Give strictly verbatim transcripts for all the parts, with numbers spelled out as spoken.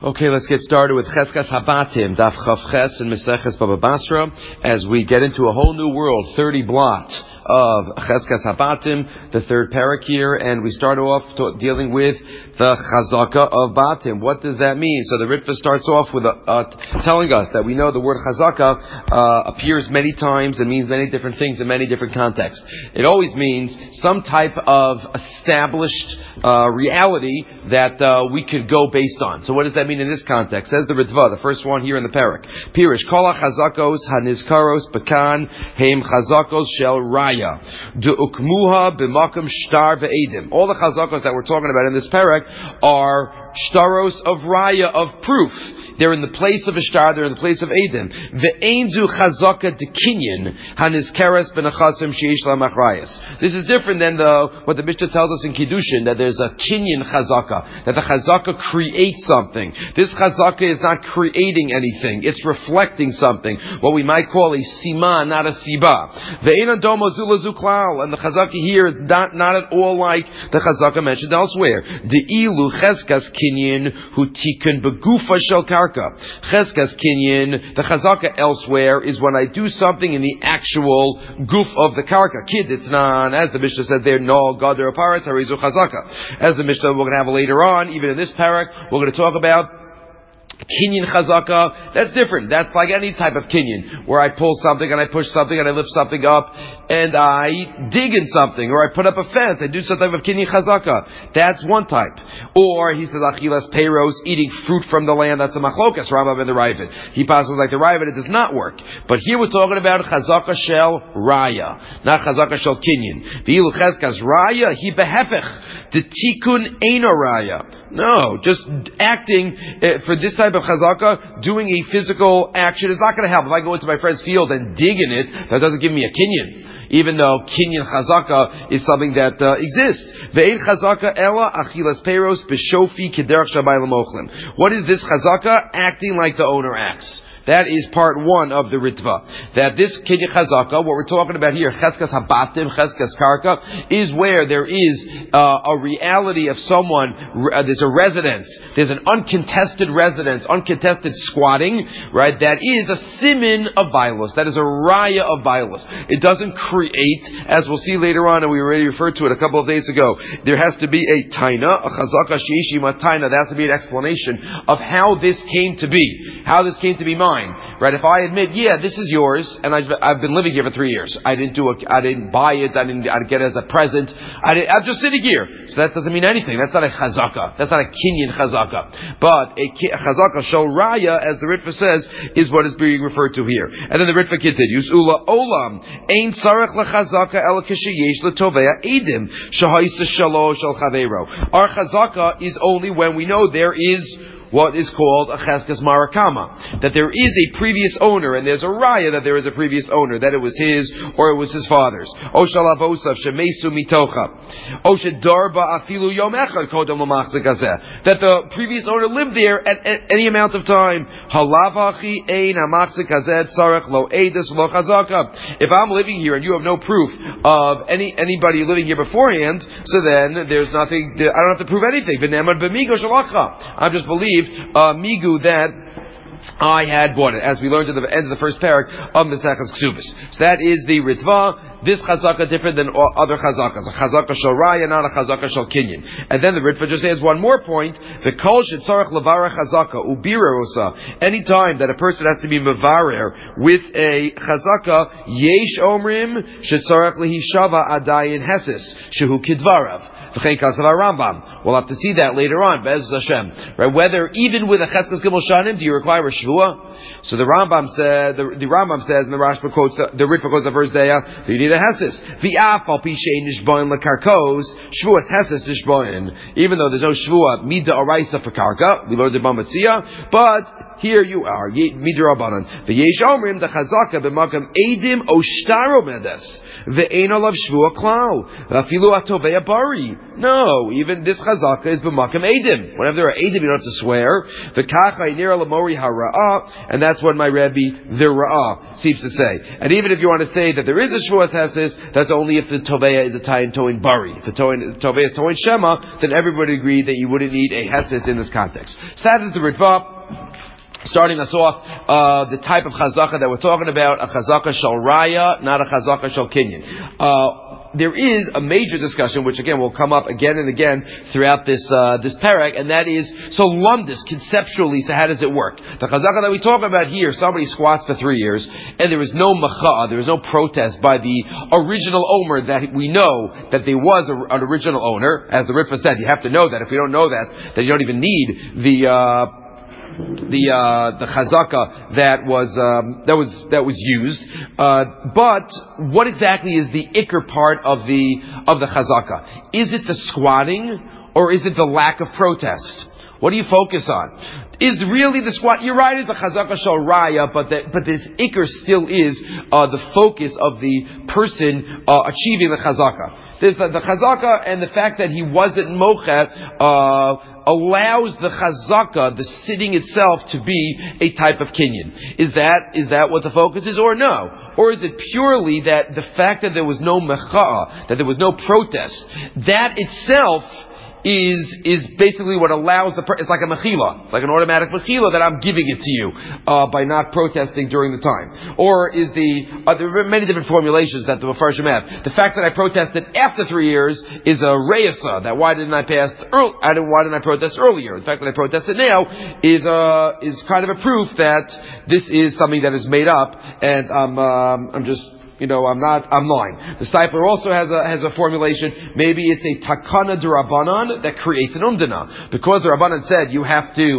Okay, let's get started with Cheskas Habatim, Daf Chav Ches and Meseches Baba Basra, as we get into a whole new world, thirty blot of Cheskas Habatim, the third parak here, and we start off to, dealing with the Chazaka of Batim. What does that mean? So the Ritva starts off with a, uh, telling us that we know the word Chazaka uh, appears many times and means many different things in many different contexts. It always means some type of established uh, reality that uh, we could go based on. So what does that mean in this context? Says the Ritva, the first one here in the parak. Pirish, Kol HaChazakos HaNizkaros Bekan Heim Chazakos Shel Raya Du'ukmuha B'makam Shtar Ve'edim. All the Chazakos that we're talking about in this parak are shtaros of Raya, of proof. They're in the place of a shtar, they're in the place of Edim. Ve'enzu chazaka de kinyan hanizkeres benachasim sheish lamachrayas. This is different than the what the Mishnah tells us in Kiddushin, that there's a kinyan chazaka, that the chazaka creates something. This chazaka is not creating anything, it's reflecting something, what we might call a sima, not a siba. Ve'enan domo zulazu klal, and the chazaka here is not, not at all like the chazaka mentioned elsewhere. De'ilu cheskas kinyan hu tikun begufa shel karka. Cheskas kinyan, the chazaka elsewhere is when I do something in the actual goof of the karka. Kids, it's not, as the Mishnah said there, no gadar paras harizu chazaka. As the Mishnah we're going to have later on, even in this parak, we're going to talk about kinyan chazaka. That's different. That's like any type of kinyan, where I pull something and I push something and I lift something up and I dig in something, or I put up a fence. I do some type of kinyan chazaka. That's one type. Or he says achilas peiros, eating fruit from the land. That's a machlokas Rambam and the Ravid. He passes like the Ravid. It does not work. But here we're talking about chazaka shel raya, not chazaka shel kinyan. V'ilu cheskas raya hi behefech. The tikkun eino raya. No, just acting uh, for this type of chazaka, doing a physical action is not going to help. If I go into my friend's field and dig in it, that doesn't give me a kinyan, even though kinyan chazaka is something that uh, exists. Ve'ein chazaka ela achilas peiros b'shofi kederach shabai l'mochlim. What is this chazaka? Acting like the owner acts. That is part one of the Ritva. That this kinyan chazaka, what we're talking about here, cheskas habatim, cheskas karka, is where there is uh, a reality of someone, uh, there's a residence, there's an uncontested residence, uncontested squatting, right? That is a simin of bailos. That is a raya of bailos. It doesn't create, as we'll see later on, and we already referred to it a couple of days ago, there has to be a taina, a chazaka sheishima taina, there has to be an explanation of how this came to be, how this came to be mine. Right? If I admit, yeah, this is yours, and I've, I've been living here for three years. I didn't do a, I didn't buy it. I didn't, I didn't get it as a present. I didn't, I'm just sitting here. So that doesn't mean anything. That's not a chazaka. That's not a kinyan chazaka. But a, a chazaka shel raya, as the Ritva says, is what is being referred to here. And then the Ritva continues, Ula olam ein tzarech lechazaka el kisheyesh letovea edim shahayis shalo shel chaveiro. Our chazaka is only when we know there is what is called a cheskas marakama, that there is a previous owner, and there's a raya that there is a previous owner, that it was his or it was his father's. O shalavosav shemesu mitocha, o shedarba afilu yom echad kodam l'machzik hazeh, that the previous owner lived there at, at any amount of time. Halavachi ein hamachzik hazeh tzarech lo edus lo chazaka. If I'm living here and you have no proof of any anybody living here beforehand, so then there's nothing. I don't have to prove anything. V'nemad b'migo shalakha. I just believe Uh, migu that I had bought it, as we learned at the end of the first parak of Mesechus Ksubis. So that is the Ritva. This chazaka different than all other chazakas. A chazaka shel raya, not a chazaka shel kinyan. And then the Ritva just adds one more point. The kol shetzarech levarer chazaka ubirerosa. Any time that a person has to be mevarer with a chazaka, yesh omrim shetzarech lehishava adayin hesis shehu kidvarav. Rambam. We'll have to see that later on. Be'ez Hashem. Right? Whether even with a cheskas gimel shanim, do you require a shvua? So the Rambam said, the, the Rambam says, and the Rashba quotes, the, the Ritva quotes the first day, you need a hesis. V'af al pi shein nishboin lekarkos, shvuas hesis nishboin. Even though there's no shvua, mida oraisa for karka, we learned the Bamatzia, but here you are, midrabanan. V'yesh omrim the chazaka b'makam edim oshtaro medes ve'ein olav shvua klal v'afilu atovei bari. No, even this chazaka is b'makam edim. Whenever there are edim, you don't have to swear. V'kacha nira lamori hara'ah, and that's what my Rebbe the Ra'ah seems to say. And even if you want to say that there is a shvuas heses, that's only if the toveya is a tayin toin bari. If the toveya is toin shema, then everybody agreed that you wouldn't need a heses in this context. So that is the Ritva, starting us off, uh, the type of chazaka that we're talking about, a chazaka shal raya, not a chazaka shal kinyan. Uh, there is a major discussion, which again will come up again and again throughout this, uh, this parak, and that is, so lumdis, conceptually, so how does it work? The chazaka that we talk about here, somebody squats for three years, and there is no macha'a, there is no protest by the original owner that we know that there was a, an original owner. As the Ritva said, you have to know that. If you don't know that, then you don't even need the, uh, the uh, the chazaka that was um, that was that was used, uh, but what exactly is the ikr part of the of the chazaka? Is it the squatting or is it the lack of protest? What do you focus on? Is really the squat? You're right, it's the chazaka shal raya, but the, but this ikr still is uh, the focus of the person uh, achieving the chazaka. There's the, the chazaka, and the fact that he wasn't mochet uh, allows the chazaka, the sitting itself, to be a type of kinyan. Is that is that what the focus is, or no? Or is it purely that the fact that there was no mecha'a, that there was no protest, that itself is is basically what allows the per- it's like a mechila, it's like an automatic mechila that I'm giving it to you uh, by not protesting during the time. Or is the uh, there are many different formulations that the Mefarshim have. The fact that I protested after three years is a reyasa, that why didn't I pass early, I didn't why didn't I protest earlier? The fact that I protested now is uh is kind of a proof that this is something that is made up, and I'm um, I'm just You know, I'm not, I'm lying. The Stipler also has a, has a formulation. Maybe it's a takana d'Rabbanan that creates an umdana. Because the Rabbanan said you have to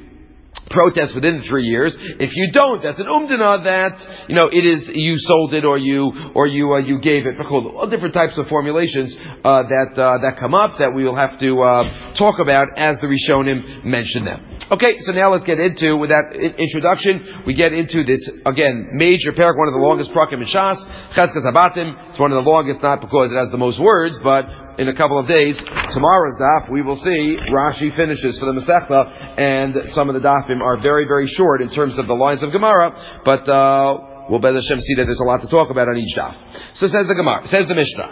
protest within three years. If you don't, that's an umdana that, you know, it is, you sold it or you, or you, uh, you gave it. All different types of formulations, uh, that, uh, that come up that we will have to, uh, talk about as the Rishonim mention them. Okay, so now let's get into, with that introduction, we get into this, again, major parak, one of the longest prakim in Shas, Cheskas Habatim. It's one of the longest, not because it has the most words, but in a couple of days, tomorrow's daf, we will see Rashi finishes for the Masechta, and some of the dafim are very, very short in terms of the lines of Gemara, but uh, we'll Bez Hashem see that there's a lot to talk about on each daf. So says the Gemara, says the Mishnah.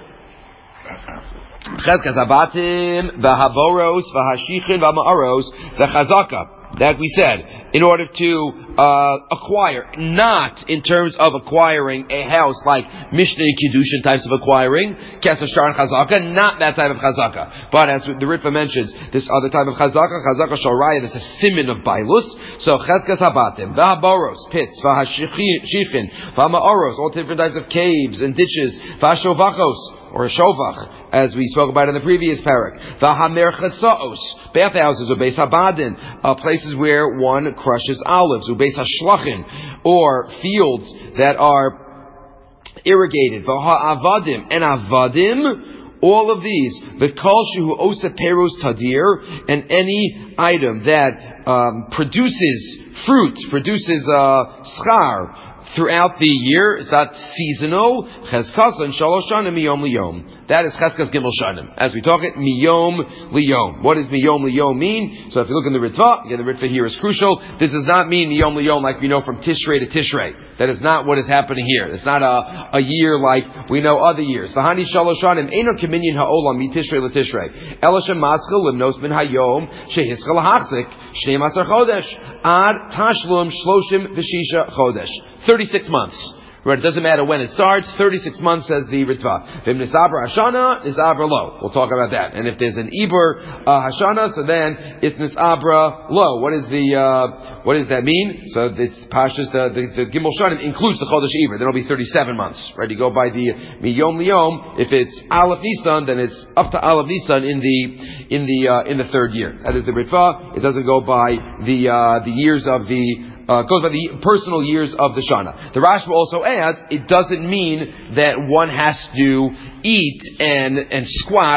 Cheskas Habatim, v'haboros, v'hashichin, v'ma'aros, v'chazaka. That we said, in order to uh, acquire, not in terms of acquiring a house like Mishnah Kiddushin types of acquiring, Kesef Shtar and Chazaka, not that type of Chazaka. But as the Ritva mentions, this other type of Chazaka, Chazaka Shoraya, that's a simin of Bailus. So Cheskas Habatim, V'haboros, pits, V'hashichin, V'ma'aros, all different types of caves and ditches, V'hashovachos, or a shovach, as we spoke about in the previous parak. V'hamer chetzaos, bathhouses, or beis habadin, uh, places where one crushes olives, or beis hashlachin, or fields that are irrigated. V'ha'avadim, and avadim, all of these, the kol shehu osa peros tadir, and any item that um, produces fruit, produces uh, schar, throughout the year, it's not seasonal. Cheskas and shalosh shanim miyom liyom. That is cheskas gimel shanim. As we talk it, miyom liyom. What does miyom liyom mean? So if you look in the Ritva, again, the Ritva here is crucial. This does not mean miyom liyom like we know from Tishrei to Tishrei. That is not what is happening here. It's not a, a year like we know other years. V'hani shalosh shanim eino keminyan ha'olam mi Tishrei l'Tishrei. Elashem maschel limnos min hayom shehischel hachzik shnei masar chodesh ad tashlum shloshim v'shisha chodesh. thirty-six months. Right, it doesn't matter when it starts. thirty-six months, says the Ritva. V'im nisabra hashana, nisabra lo. We'll talk about that. And if there's an ibur uh, hashana, so then it's nisabra lo. What is the uh, what does that mean? So it's pashas the the, the gimel shanim includes the chodesh ibur. Then it'll be thirty-seven months. Right, you go by the miyom liyom. If it's aleph nisan, then it's up to aleph nisan in the in the uh, in the third year. That is the Ritva. It doesn't go by the uh, the years of the. Uh, goes by the personal years of the Shana. The Rashba also adds, it doesn't mean that one has to eat and and squat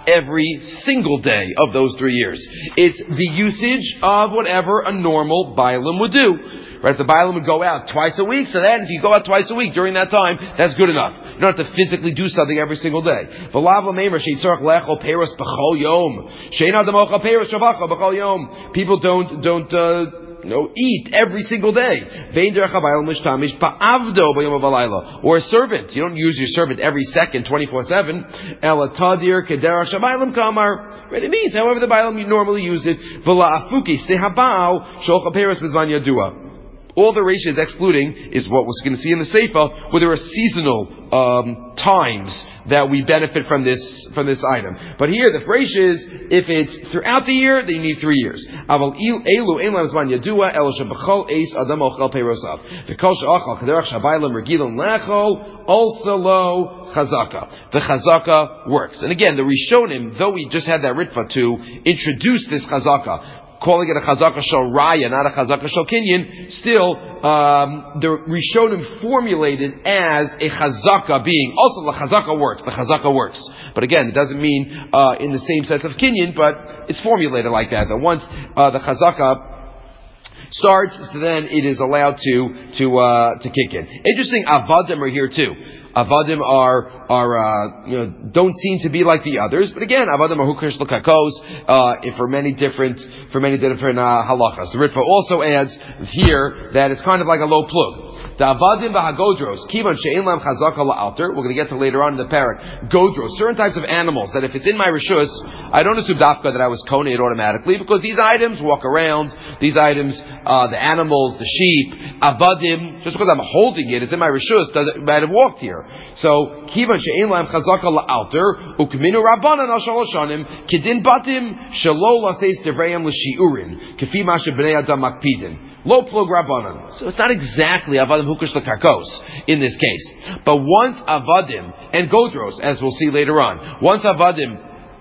every single day of those three years. It's the usage of whatever a normal Bailam would do. Right? If the Bailam would go out twice a week, so then if you go out twice a week during that time, that's good enough. You don't have to physically do something every single day. People don't, don't, uh, No, eat every single day. Or a servant. You don't use your servant every second, twenty-four seven. Right? It means, however the Bailam you normally use it. All the ratios excluding is what we're going to see in the Seifa, where there are seasonal um, times that we benefit from this from this item. But here the phrase is, if it's throughout the year, then you need three years. Also lo chazaka. The chazaka works. And again, the Rishonim, though we just had that ritva to introduce this chazaka, calling it a chazaka shel raya, not a chazaka shel kinyan, still, um, the Rishonim formulated as a chazaka being, also the chazaka works, the chazaka works. But again, it doesn't mean, uh, in the same sense of kinyan, but it's formulated like that, that once, uh, the chazaka starts, so then it is allowed to, to, uh, to kick in. Interesting, avadim are here too. Avadim are, are, uh, you know, don't seem to be like the others, but again, avadim are hukrish l'kakos, uh, for many different, for many different, uh, halachas. The Ritva also adds here that it's kind of like a low plug. The avadim v'hagodros, kivan she'en lam chazaka la'alter, we're going to get to later on in the parak, godros, certain types of animals that if it's in my rishus, I don't assume dafka that I was koning it automatically, because these items walk around, these items, uh, the animals, the sheep, avadim, just because I'm holding it, it's in my rishus, doesn't, might have walked here. So, kivan she'en lam chazaka la'alter, ukminu rabbanan al shalosh shanim, kidin batim, shelo laseis devreim l'shi'urin, kefi ma shebnei adam makpidin. Lo plug rabbanan. So it's not exactly avadim hukush lekarkos in this case. But once avadim and godros, as we'll see later on, once avadim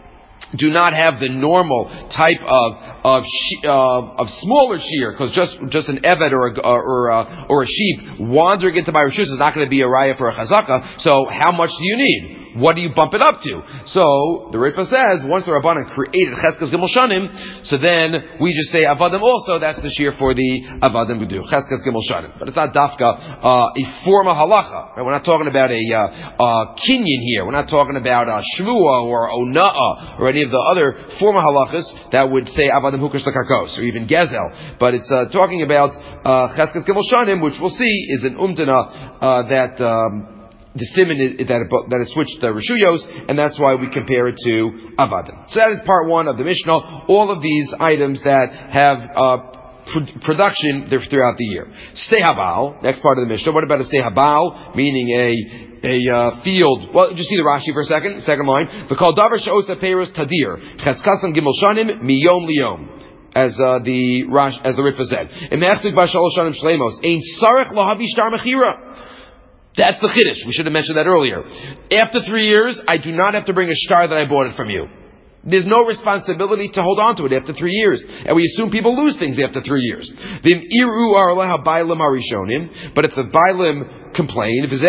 do not have the normal type of of she, uh, of smaller shear, because just just an eved or a or a, or a sheep wandering into my rishus is not going to be a raya for a chazaka. So how much do you need? What do you bump it up to? So the Ritva says once the Rabbanan created Cheskas Gimel Shanim, so then we just say Avadim also. That's the shear for the Avadim Budu Cheskas Gimel Shanim. But it's not dafka uh, a formal halacha. Right? We're not talking about a uh, uh, kinyan here. We're not talking about a shvua or ona'a or any of the other formal halachas that would say Avadim Hukash Lekarkos or even Gezel. But it's uh, talking about uh, Cheskas Gimel Shanim, which we'll see is an umdana uh, that. Um, The siman is that it, that it switched to Rishuyos, and that's why we compare it to Avadim. So that is part one of the Mishnah. All of these items that have uh, pr- production throughout the year. Stei Habal, next part of the Mishnah. What about a Stei Habal, meaning a a uh, field? Well, just see the Rashi for a second. Second line. V'kol davar she'osa peiros tadir cheskasam gimel shanim miyom liyom. As uh, the Rash, as the Ritva said, Imechzik b'shalosh shanim shleimos ein sarich lahavi shtar mechira. That's the chiddush. We should have mentioned that earlier. After three years, I do not have to bring a shtar that I bought it from you. There's no responsibility to hold on to it after three years. And we assume people lose things after three years. But if the bailim complain, and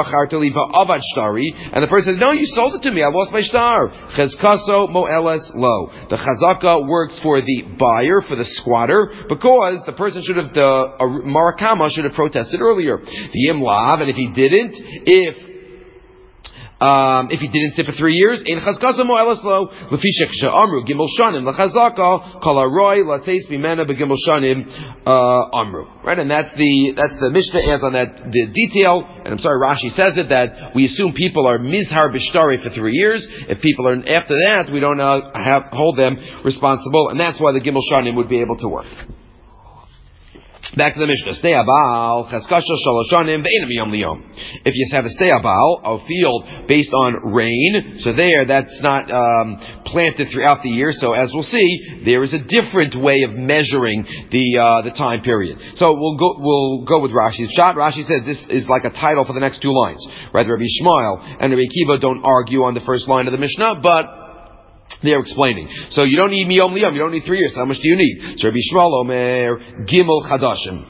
the person says, no, you sold it to me, I lost my shtar. Chezkaso mo'eles lo. The chazaka works for the buyer, for the squatter, because the person should have, the marakama should have protested earlier. The imlav, and if he didn't, if Um, if he didn't sit for three years, in chazkaso mo'elas lo, lefishek she'amru gimel shanim lechazaka kol haroy lateis mimena begimel shanim amru. Right, and that's the that's the Mishnah adds on that the detail. And I'm sorry, Rashi says it that we assume people are mizhar b'shtari for three years. If people are after that, we don't uh, have hold them responsible, and that's why the gimel shanim would be able to work. Back to the Mishnah. Stei Abal, Cheskasha Shaloshanim, Ve'enim Yom Liyom. If you have a Stei Abal, a field based on rain, so there, that's not um, planted throughout the year. So as we'll see, there is a different way of measuring the uh, the time period. So we'll go we'll go with Rashi's shot. Rashi says this is like a title for the next two lines. Right? Rabbi Shmuel and Rabbi Akiva don't argue on the first line of the Mishnah, but they're explaining. So you don't need miyom liyom, you don't need three years. How much do you need? So Rabbi Shmuel Omer, Gimel Chadashim.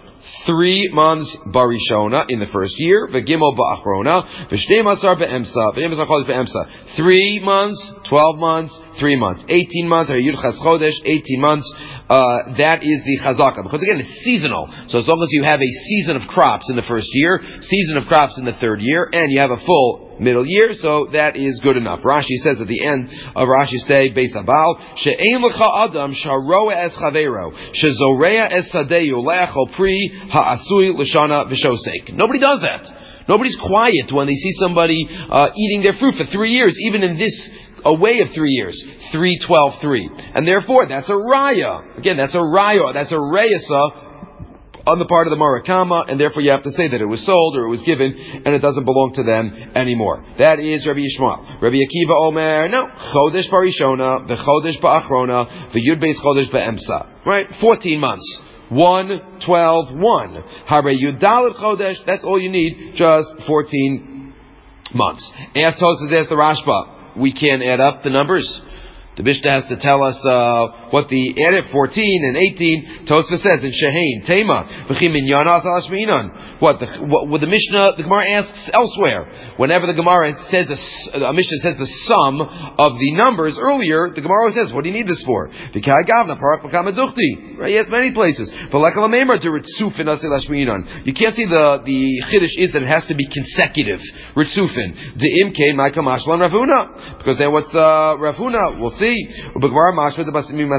Three months barishona in the first year, v'gimel ba'achrona, v'shnei masar be'emsa, v'shnei masar chodesh be'emsa. Three months, twelve months, three months, eighteen months, or yud chas chodesh, eighteen months. Uh, that is the chazaka, because again it's seasonal. So as long as you have a season of crops in the first year, season of crops in the third year, and you have a full middle year, so that is good enough. Rashi says at the end of Rashi's day, Beis Abal, she'ein lecha adam sharoa es chavero, shezorea es sadeyu le'achol pri ha'asui l'shana v'shosek. Nobody does that. Nobody's quiet when they see somebody uh, eating their fruit for three years, even in this a way of three years. Three, twelve, three. And therefore, that's a raya. Again, that's a raya. That's a reyasa on the part of the Marakama, and therefore you have to say that it was sold or it was given, and it doesn't belong to them anymore. That is Rabbi Yishmael. Rabbi Akiva Omer, no. Chodesh barishona, v'chodesh ba'achrona, v'yud beis chodesh ba'emsa. Right? Fourteen months. One, twelve, one. Hare yudalit chodesh, that's all you need, just fourteen months. Ask Tosas, ask the Rashba. We can't add up the numbers. The Mishnah has to tell us uh, what the added fourteen and eighteen. Tosfos says in Shehain Tema v'chi minyanas al shminan. What the what, what the Mishnah the Gemara asks elsewhere. Whenever the Gemara says a, a Mishnah says the sum of the numbers earlier, the Gemara always says, "What do you need this for?" The Kai Gavna Parak L'Kamaduchti. Right? Yes, many places. For Lekal Meimer to Ritzufin Asil Shminan. You can't see the the chiddush is that it has to be consecutive. Ritzufin. The Imkein Ma'ikam Ashlan Ravuna. Because then what's uh, Ravuna? We'll see. We'll have later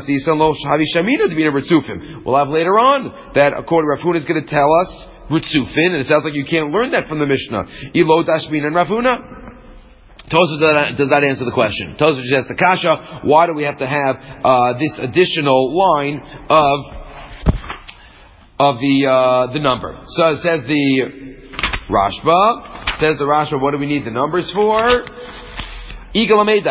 on that according to Rav Huna is going to tell us Ritzufin, and it sounds like you can't learn that from the Mishnah. Ilo Dashmin and Rav Huna. Tosafos does not answer the question. Tosafos just asks the kasha, why do we have to have uh, this additional line of of the uh, the number? So it says the Rashba, says the Rashba, what do we need the numbers for? And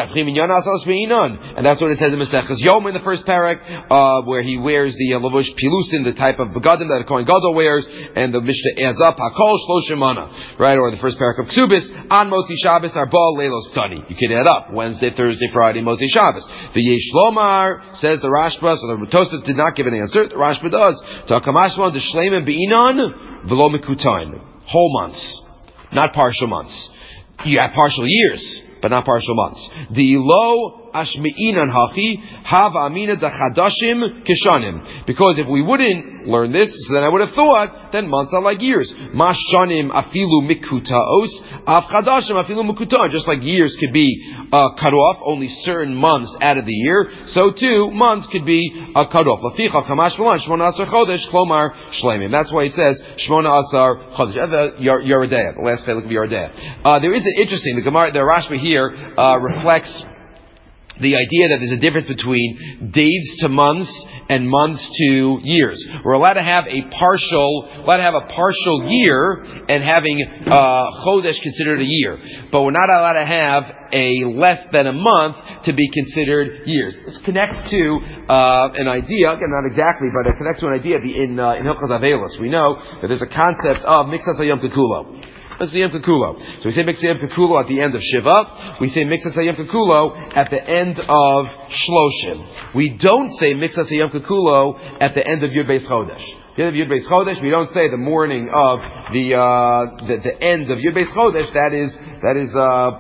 that's what it says in Maseches Yom in the first parak, uh, where he wears the uh, lavush pilusin, the type of begadim that a Kohen Gadol wears, and the Mishnah adds up hakol shloshim mana, right? Or the first parak of Ksubis, on Motzi Shabbos arbal leilos ktani. You can add up Wednesday, Thursday, Friday, Motzi Shabbos. The Yesh Lomar says the Rashba, so the Tosfos did not give an answer. The Rashba does. Takamashma the shleimen beinan v'lo mikutain, whole months, not partial months. You have partial years, but not partial months. The lo ashmeinan hachi have amina dachadashim kishanim. Because if we wouldn't learn this, so then I would have thought then months are like years. Mashanim afilu mikutaos av chadashim afilu mikuta. Just like years could be uh, cut off, only certain months out of the year, so too months could be uh, cut off. Laficha kamash v'lan shmona asar chodesh klomar shleimim. That's why it says shmona asar chodesh. Yeridea, the last chiluk of Yeridea. Uh, there is an interesting the Gemara, the Rashba here uh, reflects the idea that there's a difference between days to months and months to years. We're allowed to have a partial, allowed to have a partial year and having uh, chodesh considered a year, but we're not allowed to have a less than a month to be considered years. This connects to uh, an idea, again not exactly, but it connects to an idea in uh, in Hilchos Avelos. We know that there's a concept of mixas hayom kekulo. Mixas Kekulo. So we say Mixas Kekulo at the end of Shiva. We say Mixas Kekulo at the end of Shloshim. We don't say Mixas Kekulo at the end of Yud Beis Chodesh. The end of Yud Beis Chodesh, we don't say the morning of the uh, the, the end of Yud Beis Chodesh. That is that is uh,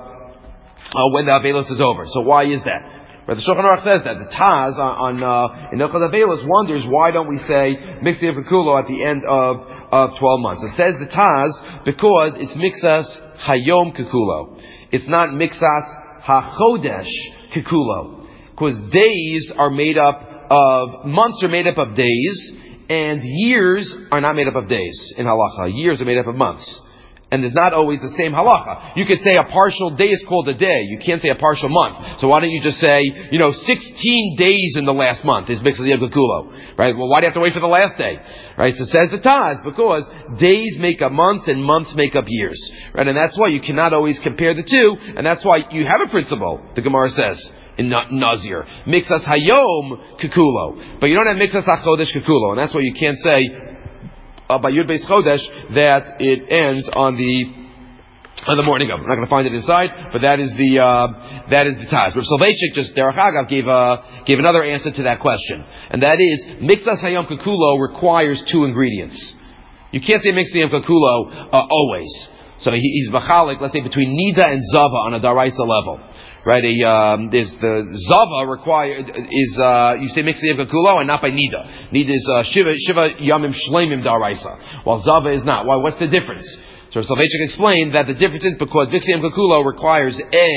uh, when the Avelos is over. So why is that? But the Shulchan Aruch says that the Taz on, on uh, in Hilchos Avelos wonders why don't we say Mixas Kekulo at the end of of twelve months. It says the Taz because it's Mixas Hayom Kekulo. It's not Mixas HaChodesh Kekulo. Because days are made up of, months are made up of days, and years are not made up of days in Halacha. Years are made up of months. And there's not always the same halacha. You could say a partial day is called a day. You can't say a partial month. So why don't you just say, you know, sixteen days in the last month is Mixas Yom Kekulo, right? Well, why do you have to wait for the last day, right? So says the Taz, because days make up months and months make up years, right? And that's why you cannot always compare the two, and that's why you have a principle. The Gemara says in Nazir, Mixas Hayom Kekulo, but you don't have Mixas HaChodesh Kekulo, and that's why you can't say Uh, by Yud Beis Chodesh that it ends on the on the morning of. I'm not going to find it inside, but that is the uh, that is the Taz. Rav Soloveitchik just Derech Agav gave uh, gave another answer to that question, and that is Mixas Hayom Kekulo requires two ingredients. You can't say Mixi Yom Kakulo uh, always. So he, he's Bachalik, let's say, between Nida and Zava on a Daraisa level. Right? A, um, there's the Zava required, is, uh, you say Mixi Yom Kakulo and not by Nida. Nida is uh, Shiva, Shiva Yamim Shleimim Daraisa, while Zava is not. Why? What's the difference? So Soloveitchik explained that the difference is because Mixi Yom Kakulo requires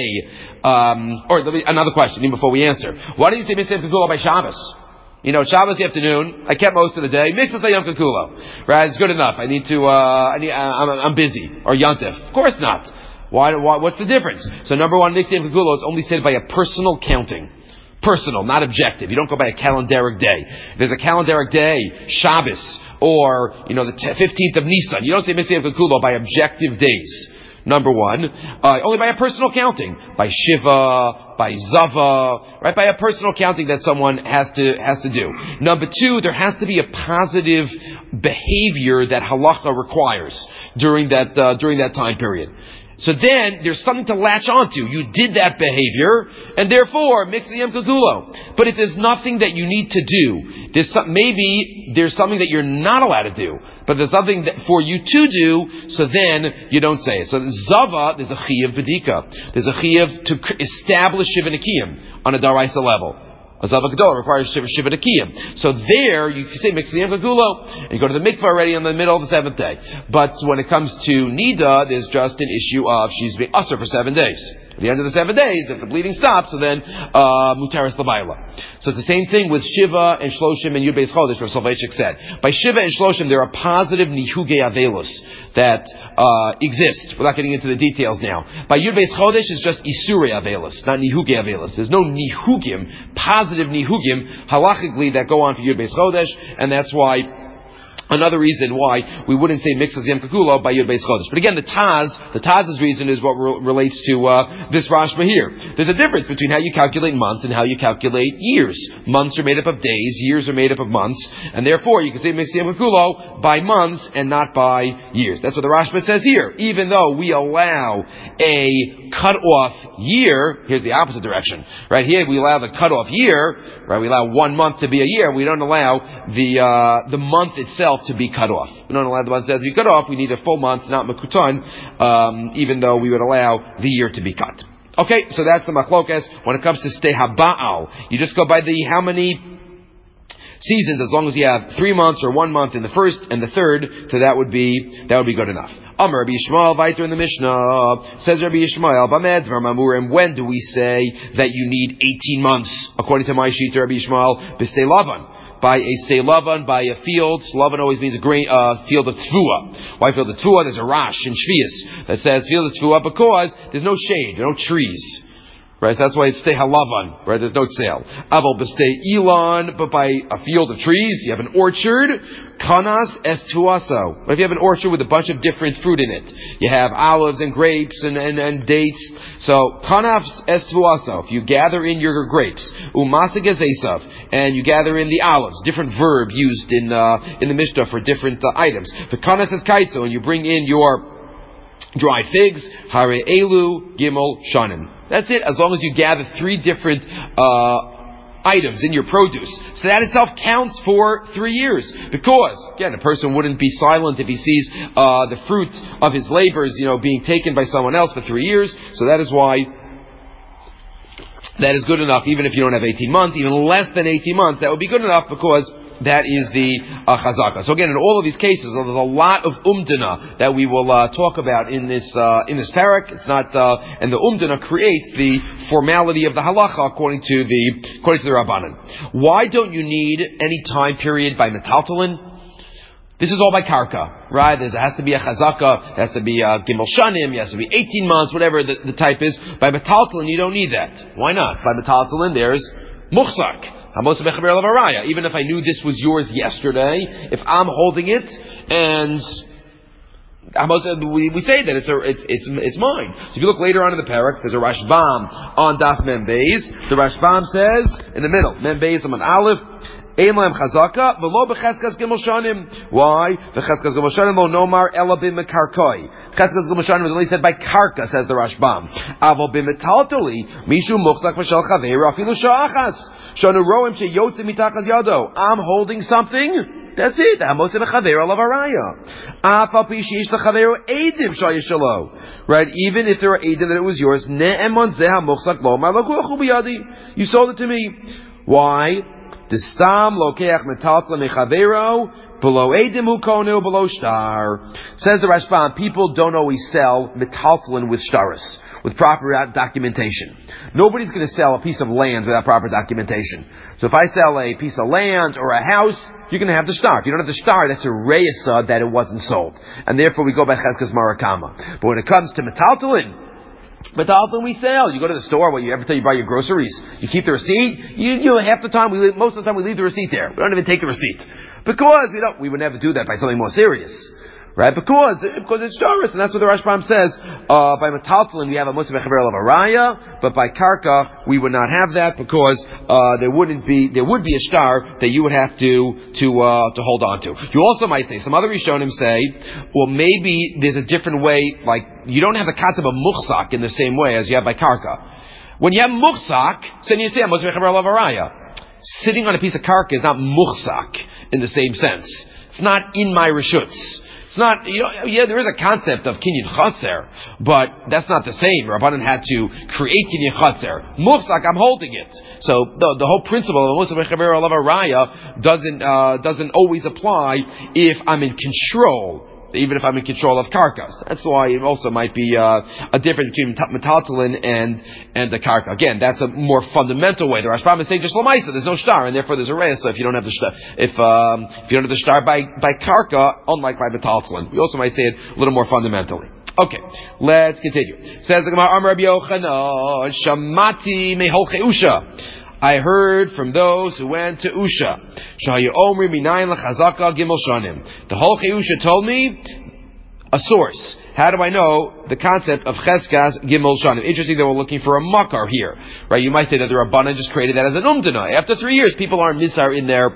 a, um, or let me, another question, even before we answer. Why do you say Mixi Yom Kakulo by Shabbos? You know, Shabbos afternoon, I kept most of the day. Mix Yom Kakulo, right? It's good enough. I need to. Uh, I need. I'm, I'm busy. Or Yantif. Of course not. Why, why? What's the difference? So number one, Mix Yom Kakulo is only said by a personal counting, personal, not objective. You don't go by a calendaric day. If there's a calendaric day, Shabbos, or you know the fifteenth of Nisan, you don't say Mix Yom Kakulo by objective days. Number one, uh, only by a personal counting, by Shiva, by Zava, right? By a personal counting that someone has to has to do. Number two, there has to be a positive behavior that halacha requires during that uh, during that time period. So then, there's something to latch onto. You did that behavior, and therefore, Mixi Yom Kakulo. But if there's nothing that you need to do, there's some, maybe there's something that you're not allowed to do, but there's something that for you to do, so then you don't say it. So Zava, there's a Chiyav B'dika. There's a Chiyav to establish Shiva Nikiyim on a Daraisa level. A Zava Gadol requires Shiva, Shiva Nikiyim. So there, you can say Mixi Yom Kakulo, and you go to the mikvah already in the middle of the seventh day. But when it comes to Nida, there's just an issue of she's being usher for seven days. At the end of the seven days, if the bleeding stops, so then uh, Mutaris Labaila. So it's the same thing with Shiva and Shloshim and Yud Beis Chodesh, Rav Soloveitchik said. By Shiva and Shloshim, there are positive Nihugei Avelus that uh, exist. We're not getting into the details now. By Yud Beis Chodesh, it's just Isurei Avelus, not Nihugei Avelus. There's no Nihugim, positive Nihugim, halachically, that go on for Yud Beis Chodesh, and that's why another reason why we wouldn't say Mixas Yom Kakulo by Yud Beis Chodesh. But again, the Taz, the Taz's reason is what re- relates to uh, this Rashba here. There's a difference between how you calculate months and how you calculate years. Months are made up of days, years are made up of months, and therefore you can say Mixas Yom Kakulo by months and not by years. That's what the Rashba says here. Even though we allow a cut-off year, here's the opposite direction. Right here, we allow the cut-off year, right? We allow one month to be a year. We don't allow the uh, the month itself to be cut off. We don't allow the month to be cut off. We need a full month, not mekutan, um, even though we would allow the year to be cut. Okay, so that's the machlokes. When it comes to stei haba'al, you just go by the how many seasons, as long as you have three months or one month in the first and the third, so that would be that would be good enough. Amar Rabbi Yishmael, weiter in the Mishnah, says Rabbi Yishmael, Bamed Dvar Mamur, and when do we say that you need eighteen months? According to my sheet, Rabbi Yishmael, b'stei Lavan. By a stay Lavan, by a field. Lavan always means a grain, uh, field of Tfua. Why field of Tfua? There's a Rash in Shvius that says field of Tfua because there's no shade, there are no trees. Right? That's why it's stay halavan. Right? There's no sale. Aval b'stei Elon, but by a field of trees, you have an orchard. Kanas estuaso. What if you have an orchard with a bunch of different fruit in it? You have olives and grapes and, and, and dates. So, kanas estuaso. If you gather in your grapes, umasa gezesav, and you gather in the olives, different verb used in uh, in the Mishnah for different uh, items. The kanas es kaiso, and you bring in your dried figs, hare elu, gimel, shanin. That's it, as long as you gather three different uh, items in your produce. So that itself counts for three years. Because, again, a person wouldn't be silent if he sees uh, the fruit of his labors, you know, being taken by someone else for three years. So that is why that is good enough, even if you don't have eighteen months, even less than eighteen months, that would be good enough because that is the uh, chazaka. So again, in all of these cases, there's a lot of umdana that we will uh, talk about in this uh, in this parak. It's not, uh, and the umdana creates the formality of the halacha according to the according to the rabbanan. Why don't you need any time period by metaltalin? This is all by karka, right? There has to be a chazaka, there has to be a gimel shanim, it has to be eighteen months, whatever the, the type is. By metaltalin, you don't need that. Why not? By metaltalin, there's muchzak. Even if I knew this was yours yesterday, if I'm holding it and we, we say that it's, a, it's it's it's mine. So if you look later on in the parak, there's a Rashbam on Daf Mem Beis. The Rashbam says in the middle, Mem Beis Amud Aleph, Ein lahem chazaka v'lo b'cheskas gimel shanim. Why? V'cheskas gimel shanim lo nomar ela b'mekarkoi. Cheskas gimel shanim is only said by karka, says the Rashbam. Aval b'metaltoli mishu muchzak v'shel chaveira afilu sha'achas. Shanu roim sheyotze mitachas yado. I'm holding something. That's it. Right? Even if there are eidim that it was yours, you sold it to me. Why? The stam lokeach metaltlin mechavero below edim ukonu below star. Says the Rashbam, people don't always sell metaltlin with staris, with proper documentation. Nobody's going to sell a piece of land without proper documentation. So if I sell a piece of land or a house, you're going to have the star. If you don't have the star, that's a reisa that it wasn't sold, and therefore we go by cheskas marakama. But when it comes to metaltlin, But often we sell. You go to the store, what you every time you buy your groceries, you keep the receipt. You, you know, half the time we leave, most of the time we leave the receipt there. We don't even take the receipt because we don't. We would never do that by something more serious, right? Because because it's Taurus, and that's what the Rashbam says. Uh, by metaltalin we have a musaf echaver of a raya, but by karka we would not have that because uh, there wouldn't be there would be a star that you would have to to uh, to hold on to. You also might say some other Rishonim say, well, maybe there's a different way, like. You don't have the concept of muchsak in the same way as you have by karka. When you have muchsak, so you say sitting on a piece of karka is not muchsak in the same sense. It's not in my reshutz. It's not, you know, yeah, there is a concept of kinyan chatzer, but that's not the same. Rabbanan had to create kinyan chatzer. Muchsak, I'm holding it. So the the whole principle of Musaf Mechaber Alav Araya doesn't uh, doesn't always apply if I'm in control. Even if I'm in control of karkas. That's why it also might be uh, a difference between metaltalin and and the karka. Again, that's a more fundamental way. The Rashbam is saying just lamaisa, there's no star, and therefore there's a reis. So if you don't have the star, if um, if you don't have the star by by karka, unlike by metaltalin, we also might say it a little more fundamentally. Okay, let's continue. Says the Gemara, Amar Rabbi Yochanan, Shamati meholchei Usha. I heard from those who went to Usha. The whole Usha told me a source. How do I know the concept of Cheskas Gimel Shanim? Interesting that we're looking for a makar here, right? You might say that the Rabbanan just created that as an umdana. After three years, people aren't misar in their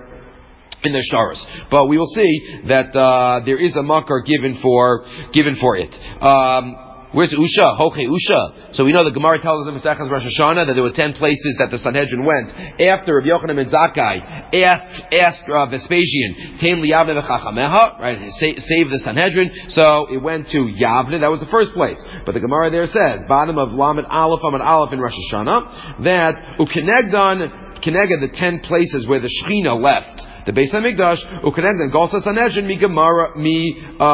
in their shtaros, but we will see that uh, there is a makar given for given for it. Um, Where's Usha? Hoche Usha. So we know the Gemara tells us in Masechtas Rosh Hashanah that there were ten places that the Sanhedrin went after Rabbi Yochanan ben Zakkai asked uh, Vespasian, Tein li Yavne v'chachameha, right? Save, save the Sanhedrin. So it went to Yavne. That was the first place. But the Gemara there says, bottom of Lamed Aleph, Lamed Aleph in Rosh Hashanah, that Ukenegdan, Kenega, the ten places where the Shechina left. The Beis Hamikdash, ukenegdan Golsa Sanhedrin mi Gemara mi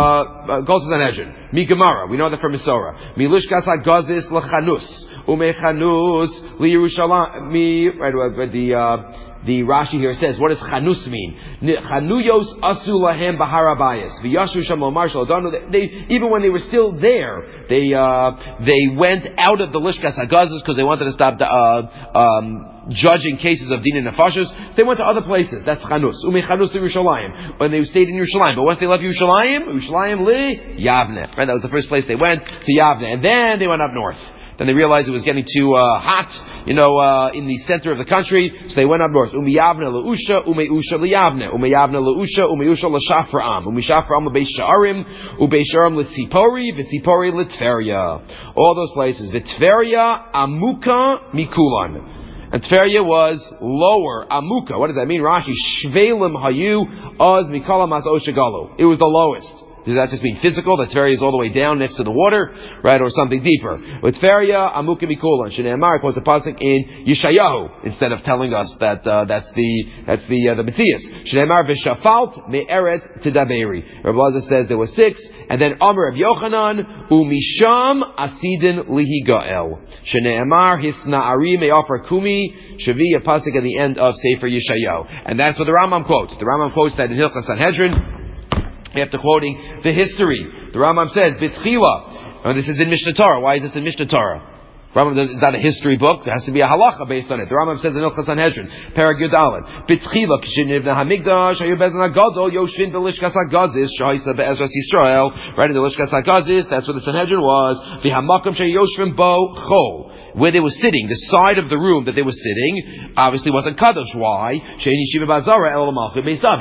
Golsa Sanhedrin mi Gemara. We know that from Misora. Mi Lishkas HaGazis LeChanus uMeChanus LiYerushalayim mi. Right, the uh, the Rashi here says, what does Chanus mean? Chanuyos asu lahem baharabayis v'yashu sham lomar shalodanu. They even when they were still there, they uh, they went out of the Lishkas HaGazis because they wanted to stop the. Uh, um, judging cases of din and nefashos, they went to other places. That's chanus. Ume chanus to Yerushalayim. When they stayed in Yerushalayim. But once they left Yerushalayim, Yerushalayim li Yavne. Right? That was the first place they went, to Yavne. And then they went up north. Then they realized it was getting too uh, hot, you know, uh, in the center of the country, so they went up north. Ume Yavne le'usha, ume usha le'yavne. Ume Yavne le'usha, ume usha le'shafra'am. Ume shafra'am le'bei sha'arim, u'bei sha'arim le'tzipori, v'tzipori le'tveria. All those places. V'tveria amuka mikulan. And Tveria was lower. Amuka. What does that mean? Rashi. Shvelim hayu az mikala mas oshagalu. It was the lowest. Does that just mean physical? That Tveria is all the way down next to the water, right, or something deeper? With Tveria, Amuka Mikulan. Shneimar quotes a pasuk in Yeshayahu instead of telling us that uh, that's the that's the uh, the Metzias. Shneimar v'shafalt me'eretz tidaberi. Rabbi Lazar says there were six, and then Amar of Yochanan umisham asidin lihigael. Shneimar hisna'ari me'afar kumi shavi, a pasuk at the end of Sefer Yeshayahu, and that's what the Rambam quotes. The Rambam quotes that in Hilchas Sanhedrin. After quoting the history, the Rambam says, B'tchila. And this is in Mishnah Torah. Why is this in Mishnah Torah? Rambam does, it's not a history book. There has to be a halacha based on it. The Rambam says in Hilchas Sanhedrin, Perek Yud Aleph, B'tchila k'shenivna hamigdash, hayu bezan hagadol, yoshvin b'lishkas hagazis, shahisa be'ezras Yisrael. Right in the lishkas hagazis, that's where the Sanhedrin was. V'hamakam sheyoshvin bo chol. Where they were sitting, the side of the room that they were sitting, obviously wasn't kadosh. Why? She'en yeshiva b'azara el malchut beis David.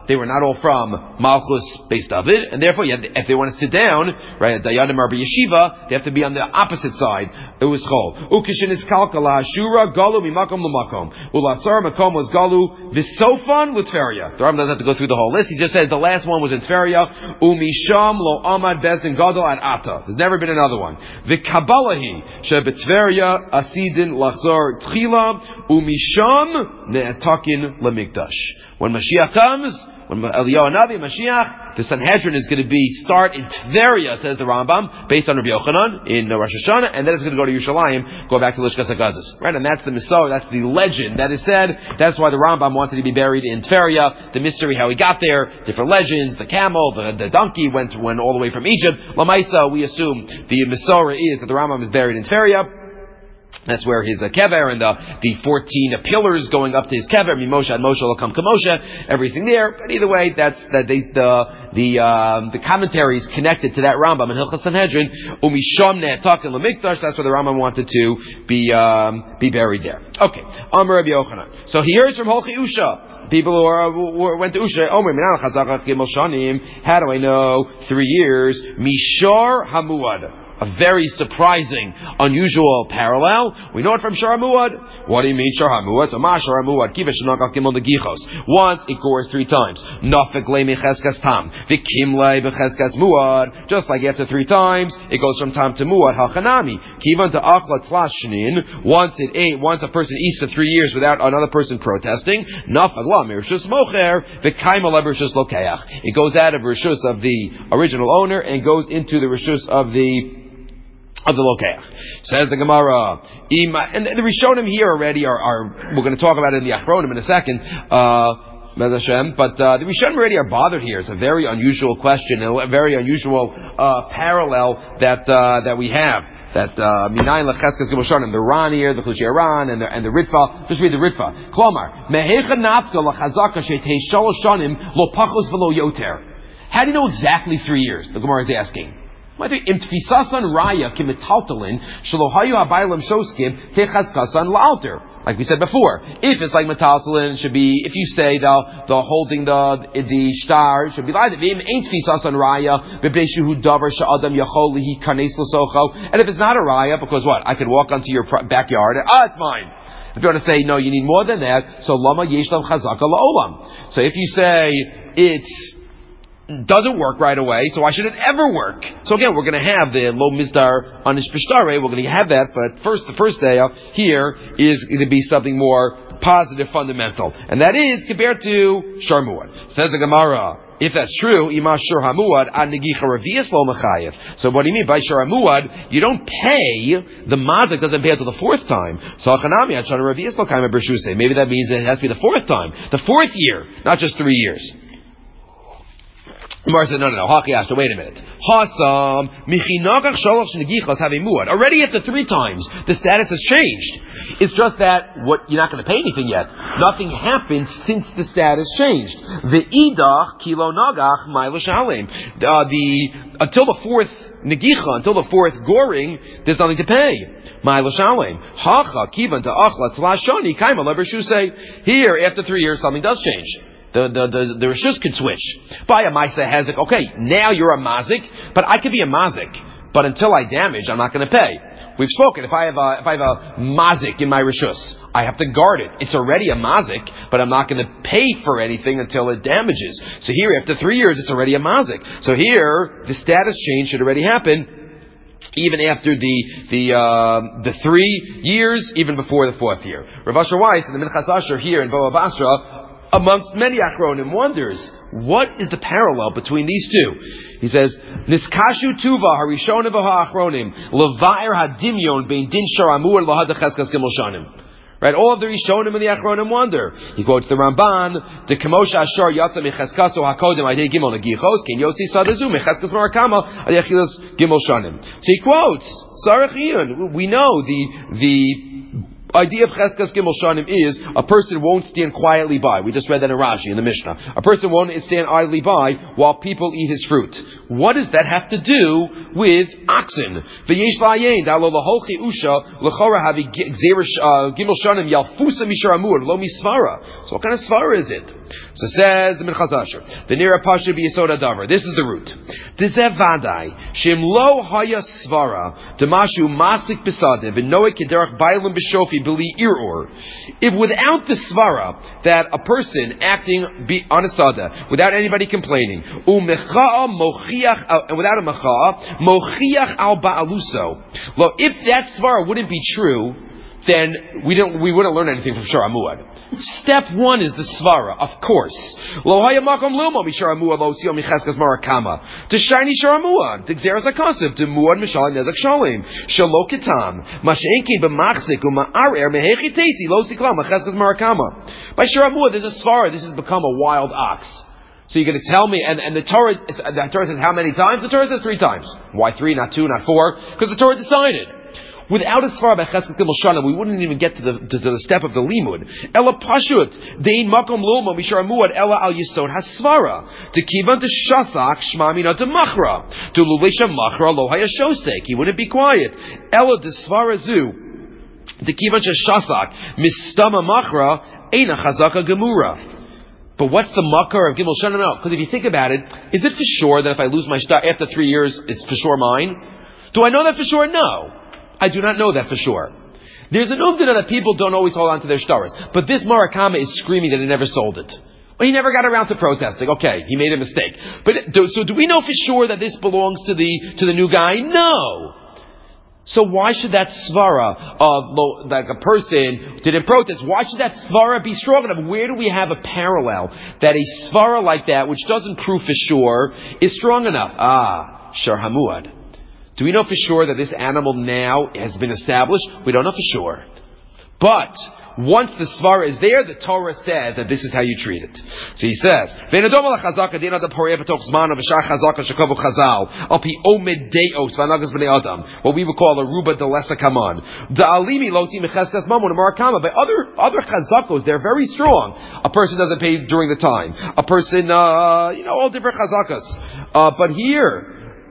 they were not all from Malchus Beis David, and therefore, you have to, if they want to sit down, right, at Dayanim Arba Yeshiva, they have to be on the opposite side. It was Chol. Ukishin is Kalkala Ashura Galu Mimakom Lamakom. Ulasar Makom was Galu Visofan L'Tveria. The Rambam doesn't have to go through the whole list. He just said the last one was in Tveria. Umisham Lo Amad Bezin Gadol at Ata. There's never been another one. Vikabalahi Shebetveria Asidin Lachzor Tchila Umisham Ne'atakin Lamikdash. When Mashiach comes, when Eliyahu Navi, Mashiach, the Sanhedrin is going to be start in Tveria, says the Rambam, based on Rabbi Yochanan in Rosh Hashanah, and then it's going to go to Yerushalayim, go back to Lishkas HaGazos. Right, and that's the Mitzvah, that's the legend that is said. That's why the Rambam wanted to be buried in Tveria. The mystery how he got there, different legends, the camel, the, the donkey went went all the way from Egypt. Lamaisa, we assume the Mitzvah is that the Rambam is buried in Tveria. That's where his uh, kever and uh, the fourteen uh, pillars going up to his kever, Mimoshe and Moshe will come Kamoshe, everything there. But either way, that's that they, the the um, the commentaries connected to that Rambam in Hilchos Sanhedrin. Umisham ne'atakin lemikdash. That's where the Rambam wanted to be um, be buried there. Okay, Amar Rabbi Yochanan. So he hears from Holchi Usha. People who, are, who went to Usha, Omer Minal Chazakach Gimel Shanim. How do I know three years? Mishar Hamuad. A very surprising, unusual parallel. We know it from Shar HaMuad. What do you mean Shar HaMuad? So Ma Shar HaMuad. Kiva Shenakach Gimel Negichos. Once it goes three times. Nafek Le Mecheskas Tam. Vikim Le Becheskas Muad. Just like after three times, it goes from Tam to Muad. Hachanami. Kiva to Achla Tlash Shnin. Once it ate, once a person eats for three years without another person protesting. Nafek La Mirshus Mocher. Vikaima Le Rishus Lokeach. It goes out of Rishus of the original owner and goes into the Rishus of the of the Lokeach. Says the Gemara, and the Rishonim here already are, are, we're going to talk about it in the Achronim in a second, uh, but uh, the Rishonim already are bothered here. It's a very unusual question, and a very unusual uh, parallel that uh, that we have. That Minayin Lecheskas Gimel Shanim, the Ran here, the Chushei Ran, and the and the Ritva. Just read the Ritva. Klomar Mehecha Nafka Lechazaka Shetei Shalosh Shanim Lo Pachos V'Lo Yoter. How do you know exactly three years? The Gemara is asking. Like we said before, if it's like metaltalin, it should be, if you say the, the holding the, the star, it should be like that. And if it's not a raya, because what? I could walk onto your backyard, ah, it's mine. If you want to say, no, you need more than that, so lama yeshlam chazaka la'olam. So if you say, it's, doesn't work right away, so why should it ever work? So again, we're going to have the lo mizdar anish pishtare, we're going to have that, but first, the first day here is going to be something more positive, fundamental. And that is compared to Shar Muad. Says the Gemara, if that's true, Ima Shar HaMuad ad negicha revius lo mechayev. So what do you mean by Shar HaMuad? You don't pay, the mazik doesn't pay until the fourth time. So Chanami ad Shar revius lo kaima b'rshusei. Maybe that means it has to be the fourth time. The fourth year, not just three years. Gemara said, no, no, no, Haki asked, wait a minute. Hasam, michinagach shalosh negichos have a muad. Already after three times, the status has changed. It's just that, what, you're not going to pay anything yet. Nothing happened since the status changed. The idach kilo nagach ma'ila shalim. Uh, the, until the fourth negicha, until the fourth goring, there's nothing to pay. Ma'ila shalim. Hacha kivan to achla tlashoni kaima lebershusei. Here, after three years, something does change. The, the, the, the Rishus could switch. By a Maisa Hezek, okay, now you're a Mazik, but I could be a Mazik, but until I damage, I'm not going to pay. We've spoken, if I have a, if I have a Mazik in my Rishus, I have to guard it. It's already a Mazik, but I'm not going to pay for anything until it damages. So here, after three years, it's already a Mazik. So here, the status change should already happen, even after the the uh, the three years, even before the fourth year. Rav Asher Weiss in the Minchas Asher here in Boa Basra, amongst many Achronim, wonders, what is the parallel between these two? He says, Niskashu tuva harishon v'ha Achronim levair hadimyon bein din shar amur lahad cheskas gimel shanim. Right, all of the Rishonim and the Achronim wonder. He quotes the Ramban, the Kamosha Ashar Yatsa Mecheskaso Hakodim Adei Gimel Negichos Ken Yotzi Sadazu Mecheskas Marakama Adei Achilas Gimel Shanim. So he quotes Sarach Iyun. We know the the idea of Cheskas Gimel Shanim is a person won't stand quietly by. We just read that in Rashi, in the Mishnah. A person won't stand idly by while people eat his fruit. What does that have to do with oxen? V'yesh la'ayin, da'lo laholchi usha, l'chora havi Gimel Shanim yalfusa mishar amur, lo misvara. So what kind of svara is it? So says the Minchas Asher, the Nira Pasha b'Yesod Adavar. This is the root. Dizev vadai shem lo haya svara demashu masik b'sadeh v'noe kederach bailim b'shofi b'li irur. If without the svara that a person acting be, on a sada without anybody complaining, u'mecha'a mochiach and without a mecha'a mochiach al ba'aluso. Lo, if that svara wouldn't be true, then we don't we wouldn't learn anything from Shar Amuad. Step one is the svara, of course. Lo haya makom lilmo mishar amuad lo siyom micheskas marakama. To shiny Shar Amuad, to gzeras hakasiv, to muad mishalim nezak shalim. Shalo kitam, mashenkin b'machzik u'ma'arer mehechi tesi lo siklam micheskas marakama. By Shar Amuad, there's a svara. This has become a wild ox. So you're going to tell me, and, and the Torah, the Torah says how many times? The Torah says three times. Why three, not two, not four? Because the Torah decided. Without a svara by Cheskas Gimel Shanim, we wouldn't even get to the to, to the step of the limud. Ela pashut dein makom lilmo mishar muad ela al yisod hasvara to kivan to shasak shmamina to machra to lulisha machra lo hayashosek. He wouldn't be quiet. Ela de svara zu to kivan to shasak mistama machra eina chazaka gemura. But what's the makar of Gimel Shanim? No, because if you think about it, is it for sure that if I lose my shtar after three years, it's for sure mine? Do I know that for sure? No. I do not know that for sure. There's an uvdina that people don't always hold on to their shtaras. But this Marakama is screaming that he never sold it. Well, he never got around to protesting. Okay, he made a mistake. But do, so do we know for sure that this belongs to the to the new guy? No. So why should that svara of like a person didn't protest? Why should that svara be strong enough? Where do we have a parallel that a svara like that, which doesn't prove for sure, is strong enough? Ah, Shar Hamuad. Do we know for sure that this animal now has been established? We don't know for sure. But once the svara is there, the Torah says that this is how you treat it. So he says, what we would call a ruba de lesa kaman. By other other chazakos, they're very strong. A person doesn't pay during the time. A person, uh, you know, all different chazakas. Uh, but here,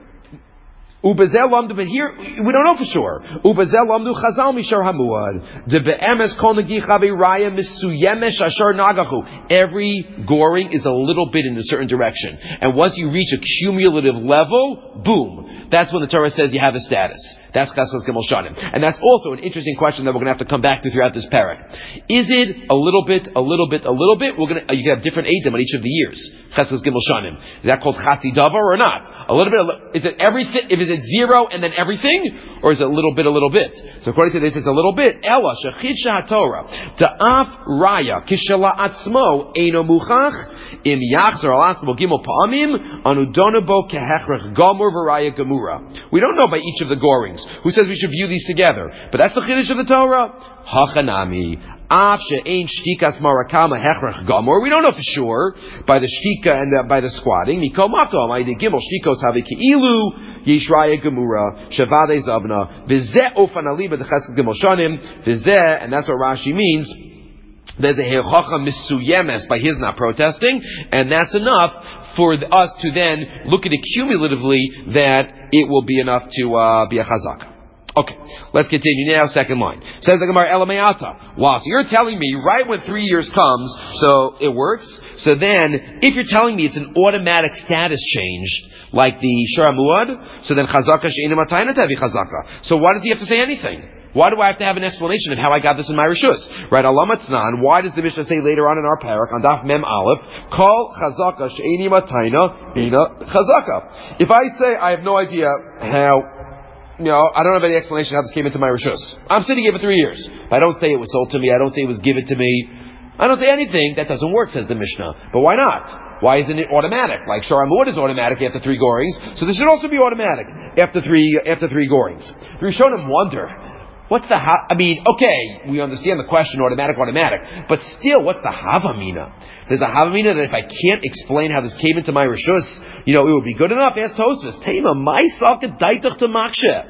Ubezel lamdu, but here we don't know for sure. Ubezel lamdu chazal mishar hamuad. De be'emes kol negicha be'raya misuyemesh ashar nagachu. Every goring is a little bit in a certain direction, and once you reach a cumulative level, boom, that's when the Torah says you have a status. That's Cheskas Gimel Shanim. And that's also an interesting question that we're going to have to come back to throughout this parak. Is it a little bit, a little bit, a little bit? We're going to, you can have different eidim on each of the years. Cheskas Gimel Shanim. Is that called Chatzi Davar or not? A little bit, is it everything, if is it zero and then everything? Or is it a little bit, a little bit? So according to this, it's a little bit. Ella, Shechid Shahatorah. Ta'af Raya, Kishala Atzmo, Eino Muchach, Im Yachzor Al Atzmo Gimel Pa'amim, Anudonobo Kehechrech Gomur V'Raya Gemura. We don't know by each of the gorings. Who says we should view these together? But that's the chiddush of the Torah. Hachanami. Af she'ein shtikas marakama hechrech gamor. We don't know for sure by the shtika and the, by the squatting. Mikol makom. Ayde gimel shtikos have keilu yishraya gemura shavade zavna v'zeh ofan aliba dechesed gimel shanim v'zeh, and that's what Rashi means. There's a hechacha misuyemes by his not protesting, and that's enough for us to then look at it cumulatively that it will be enough to uh, be a chazaka. Okay, let's continue now. Second line says the Gemara Elamayata. Wow, so you're telling me right when three years comes, so it works. So then, if you're telling me it's an automatic status change like the Shar Hamuad, so then chazaka she'ina matayna tavi chazaka. So why does he have to say anything? Why do I have to have an explanation of how I got this in my rishus? Right, Alamatznan, why does the Mishnah say later on in our parak, on Daf Mem Aleph, Kol chazaka she'eni matayna ina chazaka. If I say I have no idea how, you know, I don't have any explanation how this came into my rishus. I'm sitting here for three years. But I don't say it was sold to me, I don't say it was given to me, I don't say anything, that doesn't work, says the Mishnah. But why not? Why isn't it automatic? Like Shar Hamuad is automatic after three gorings, so this should also be automatic after three, after three gorings. The Rishonim wonder, what's the, ha- I mean, okay, we understand the question, automatic, automatic, but still, what's the havamina? There's a havamina that if I can't explain how this came into my rishus, you know, it would be good enough. Ask Tosfos, Tema, my salka daitach to makshe.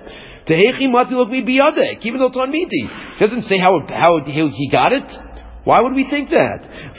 Tehechi matzi look me biyadek. Even though Tanmiti doesn't say how how he got it. Why would we think that?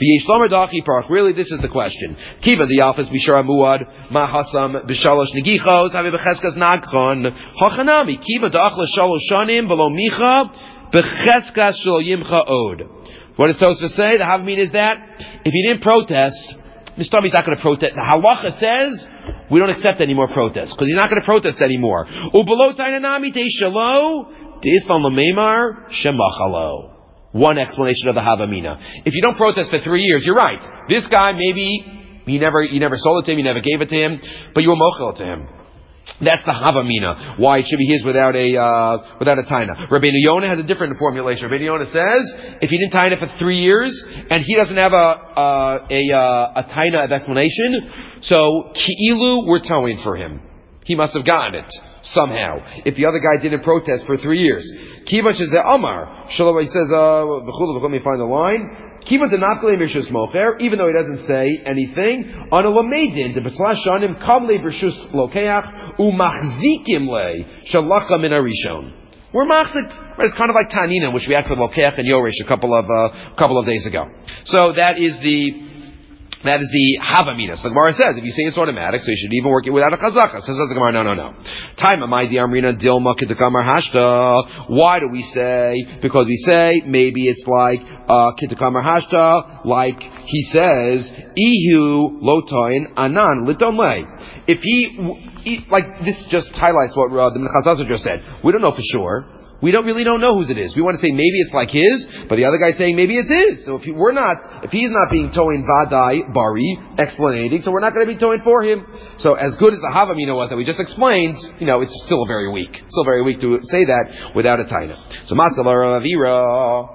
Really, this is the question. Kiva the office bishara muad mahasam b'shalosh negichos have becheskas nagchon hachanami kiva da'achla shalosh shanim below micha becheskas shel yimcha od. What is supposed to say? The havamina is that if he didn't protest, Mister He's not going to protest. The halacha says we don't accept any more protests because he's not going to protest anymore. Ubelow tainanami te shalo deislam lamemar shemachalo. One explanation of the Havamina. If you don't protest for three years, you're right. This guy, maybe, he never, you never sold it to him, you never gave it to him, but you were mochel to him. That's the Havamina. Why it should be his without a, uh, without a taina. Rabbeinu Yonah has a different formulation. Rabbeinu Yonah says, if he didn't taina for three years, and he doesn't have a, uh, a, uh, a taina of explanation, so ki'ilu, we're towing for him. He must have gotten it somehow. If the other guy didn't protest for three years. Kiva Shazeh Amar. Shalom, he says, uh, let me find the line. Kiva Denafkele Mishus Mocher, even though he doesn't say anything, on a Lamedin, the Betlash Shanim, Kamle Bershus Lokeach, Umachzikim Le, Shalacha Min Arishon. We're machzik. Right? It's kind of like Tanina, which we had for Lokeach and Yoresh a couple of, uh, couple of days ago. So that is the, That is the Havamina. So the Gemara says, if you say it's automatic, so you should even work it without a chazaka. Says the Gemara, no, no, no. Time amai di amrina dilma kitakamar hashta. Why do we say? Because we say maybe it's like uh, kitakamar hashta, like he says, ihu lotoin anan litomle. If he, he, like this just highlights what uh, the Chazazah just said. We don't know for sure. We don't really don't know whose it is. We want to say maybe it's like his, but the other guy's saying maybe it's his. So if he, we're not, if he's not being towing vadai bari, explanating, so we're not going to be towing for him. So as good as the havamina was that we just explained, you know, it's still very weak. Still very weak to say that without a taina. So maskavar avira.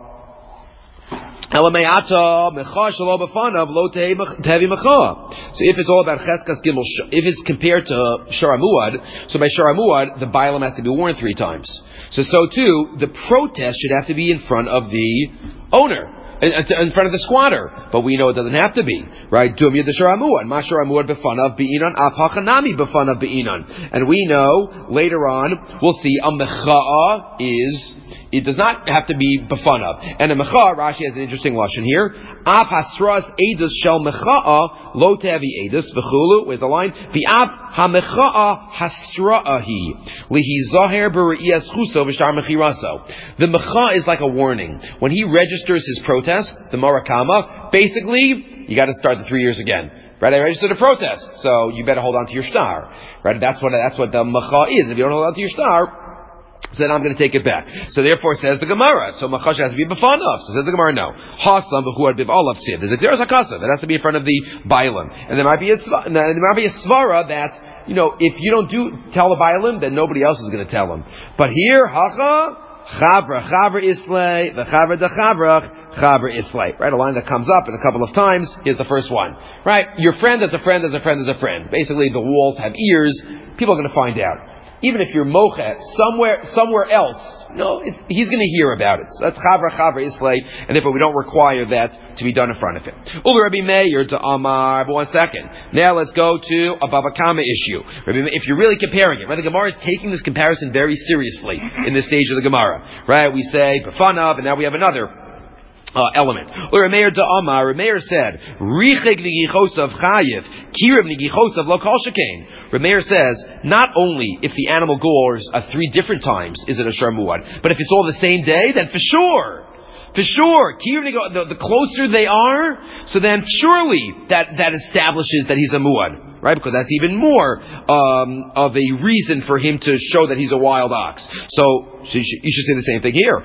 So if it's all about Cheskas Gimel, if it's compared to Sharamuad, so by Sharamuad, the Bailam has to be worn three times. So, so too, the protest should have to be in front of the owner, in front of the squatter. But we know it doesn't have to be, right? Dum Yad Sharamuad, Ma Sharamuad befanav be'inan, Af Hachanami befanav be'inan. And we know, later on, we'll see, a Mecha'a is, it does not have to be befanav. And a mecha, Rashi has an interesting lashon here. Av hasras edus shel mecha'a lo tevi edus v'chulu. Where's the line? V'av ha-mecha'a hasra'ahi lihi zaher b're'iyas chuso v'shtar mechiraso. The mecha is like a warning. When he registers his protest, the marakama, basically, you got to start the three years again. Right, I registered a protest, so you better hold on to your star. Right, that's what that's what the mecha is. If you don't hold on to your star, so then I'm going to take it back. So therefore says the Gemara. So Machash has to be befanav. So says the Gemara, no. Hasam b'chuad biv olav tzid. There's a Xeris HaKasav. It has to be in front of the Bailam. And there might be a and there might be a svara that, you know, if you don't do tell the Bailam, then nobody else is going to tell him. But here, Hacha, Chabra, Chabra Islay, the Chabra de Chabrach, Chabra Islay. Right, a line that comes up in a couple of times. Here's the first one. Right, your friend is a friend is a friend is a friend. Basically, the walls have ears. People are going to find out. Even if you're mocha somewhere, somewhere else, you know, it's, he's going to hear about it. So that's chavra chavra islay, and therefore we don't require that to be done in front of him. Uber Rabbi Meir to Amar. But one second. Now let's go to a Bava Kama issue. If you're really comparing it, right? The Gemara is taking this comparison very seriously in this stage of the Gemara, right? We say b'fanav, and now we have another Uh, element. Rameir Da'amar, Rameir said, Richeg Nigichosav Chayiv, Kirib Nigichosav Lokal Shekain. Rameir says, not only if the animal gores uh, three different times is it a Sharmuad, but if it's all the same day, then for sure. For sure. The, the closer they are, so then surely that, that establishes that he's a Muad. Right? Because that's even more um, of a reason for him to show that he's a wild ox. So, so you, should, you should say the same thing here.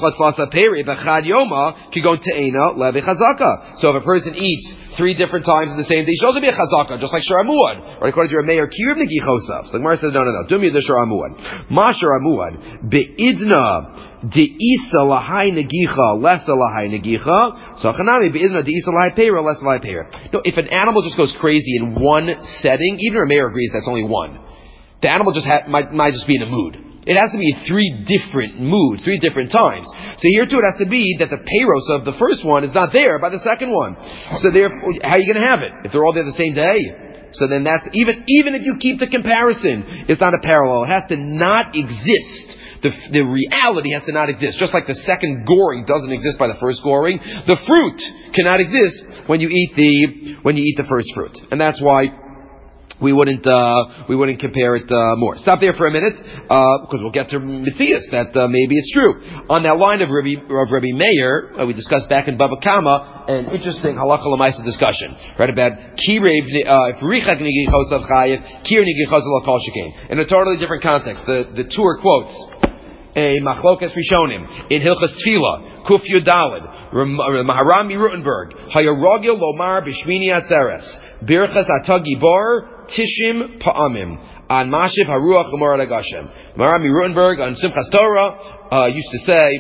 So if a person eats three different times in the same day, he should also be a chazaka, just like Sharamuad. Right? According to your mayor, Kirib Negi Chosav. So the Gemara says, no, no, no. Dumi the Sharamuad. Ma Sharamuad. Be'idna de'isa lahai negicha, lesa lahai negicha. So chanami be'idna de'isa lahai peira, lesa lahai peira. No, if an animal just goes crazy in one setting, even a mayor agrees that's only one. The animal just ha- might, might just be in a mood. It has to be three different moods, three different times. So here too it has to be that the peiros of the first one is not there by the second one. So therefore, how are you going to have it? If they're all there the same day? So then that's, even, even if you keep the comparison, it's not a parallel. It has to not exist. The, the reality has to not exist. Just like the second goring doesn't exist by the first goring, the fruit cannot exist when you eat the, when you eat the first fruit. And that's why we wouldn't, uh, we wouldn't compare it, uh, more. Stop there for a minute, uh, because we'll get to Mitzias, that, uh, maybe it's true. On that line of Rabbi, of Rabbi Meir, uh, we discussed back in Baba Kama, an interesting halacha l'maisa discussion, right, about kirev, uh, if richak nigichos of chayev, kir nigichos of kol shekain. In a totally different context, the, the two are quotes. A machlokes rishonim, in Hilchas Tefillah, Kuf Yudalid, Maharami Rutenberg, Hayarogil Lomar Bishmini Atzeres, Birchas Atagi Bar, Tishim Pa'amim, on Mashiv Haruach Umar Agashem. Maharami Rutenberg on Simchas Torah uh, used to say,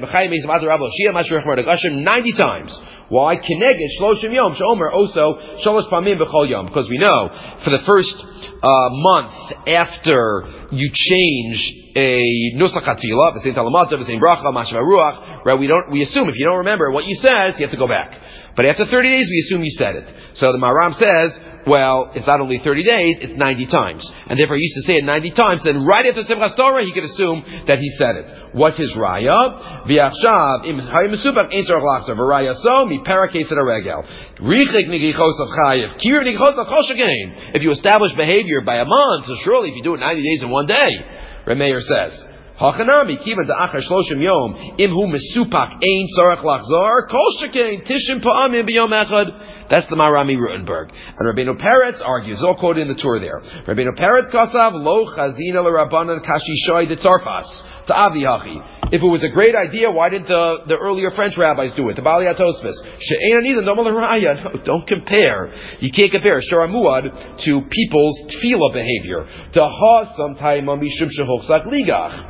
ninety times. Why? Keneged Shloshim Yom, Shomer also, Sholosh Pamim B'chol Yom. Because we know, for the first uh, month after you change a nusach hatfilah, v'sein talamata, v'sein bracha, mashav haruach, right? We don't, we assume if you don't remember what you said, you have to go back. But after thirty days, we assume you said it. So the Maharam says, well, it's not only thirty days, it's ninety times. And therefore he used to say it ninety times, then right after Simchas Torah, he could assume that he said it. What's his raya? V'achshav, im hayim mesupach, ein tzarich lachzor, v'raya so, mi paraketz et haregel. Richik nigichos of chayev, kir nigichos of kol shekain. If you establish behavior by a month, so surely if you do it ninety days in one day, Remeir says, Hachanami kivan da'achar shloshim yom imhu mesupak ein tzarich lachzor kol shekain tishim pa'amim b'yom echad. That's the Maharami Rutenberg. And Rabbeinu Peretz argues, all quoted in the tour there. Rabbeinu Peretz kasav lo chazina l'rabbanan kashishoy de tzarfas ta'avi hachi. If it was a great idea, why didn't the, the earlier French rabbis do it? The Bali Atosfos. She'ein anida nomal raya. No, don't compare. You can't compare Sharamuad to people's tefillah behavior. Taha sometime mishum shehochsak ligach.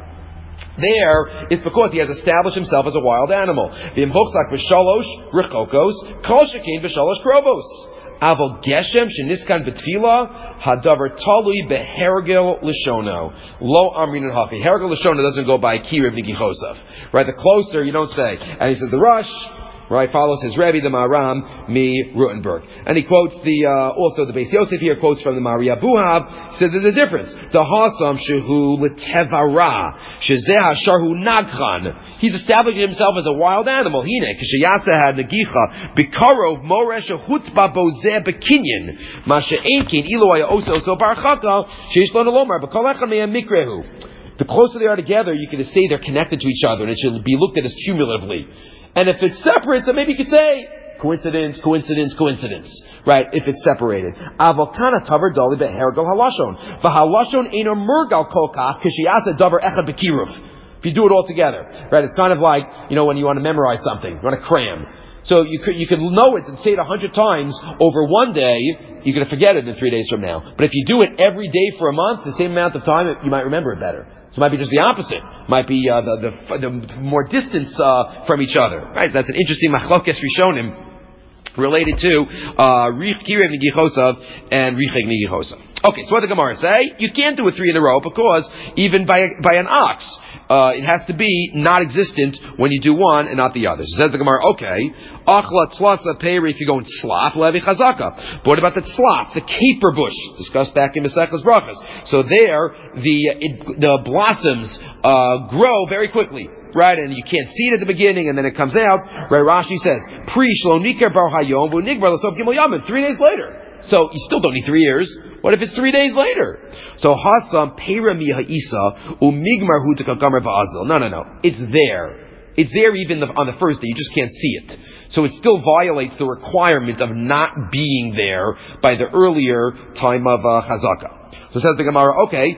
There, it's because he has established himself as a wild animal. V'im hochsak v'shalosh rechokos, kol shekein v'shalosh krobos. Avol geshem sheniskan b'tfila hadavar talui behergel lishono lo amrin hachi. Hergel lishono doesn't go by kiriv nigichosaf. Right, the closer you don't say. And he says the Rush, right, follows his Rebbe, the Maharam, Mi Rutenberg. And he quotes the, uh, also the Beis Yosef here, quotes from the Maria Buhab, he said there's a difference. The Hasam shehu l'tevara, shezeh hasharhu nagchan. He's establishing himself as a wild animal. Hine, k'sheyasa had negicha, bikarov moresh hutba bozeh bekinyin, ma she'enkin ilo haya oso oso barachata, sheish lo nolomar, b'kol echad me'em mikrehu. The closer they are together, you can say they're connected to each other, and it should be looked at as cumulatively. And if it's separate, so maybe you could say coincidence, coincidence, coincidence, right? If it's separated. Avokana taver dali behergel halashon. V'halashon eino mergal kolkach k'shiyasa davar echad bekiruv. If you do it all together, right? It's kind of like, you know, when you want to memorize something, you want to cram. So you could, you could know it and say it a hundred times over one day, you're going to forget it in three days from now. But if you do it every day for a month, the same amount of time, you might remember it better. So it might be just the opposite. It might be uh, the, the the more distance uh, from each other. Right? That's an interesting machlokes rishonim related to rich kirev nigichosav and richeg nigichosav. Okay, so what did the Gemara say? You can't do it three in a row because even by by an ox, uh, it has to be not existent when you do one and not the other. So says the Gemara, okay, achla tzlasa peri, if you go in slop, levi chazaka. But what about the slop, the caper bush, discussed back in Masechtas Brachas? So there, the it, the blossoms uh, grow very quickly. Right, and you can't see it at the beginning, and then it comes out. Right, Rashi says, "Pre shlo nikar bar hayom v'nigbar l'sof gimel yamim." Three days later, so you still don't need three years. What if it's three days later? So hasam pera mi ha'isa umigmar hu tekagamar va'azil. No, no, no. It's there. It's there even on the first day. You just can't see it. So it still violates the requirement of not being there by the earlier time of uh, chazaka. So says the Gemara, okay,